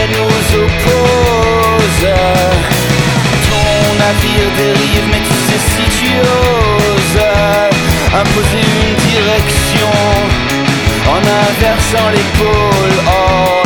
nous oppose. Ton navire dérive, mais tu sais si tu oses imposer une direction en inversant les pôles. Oh.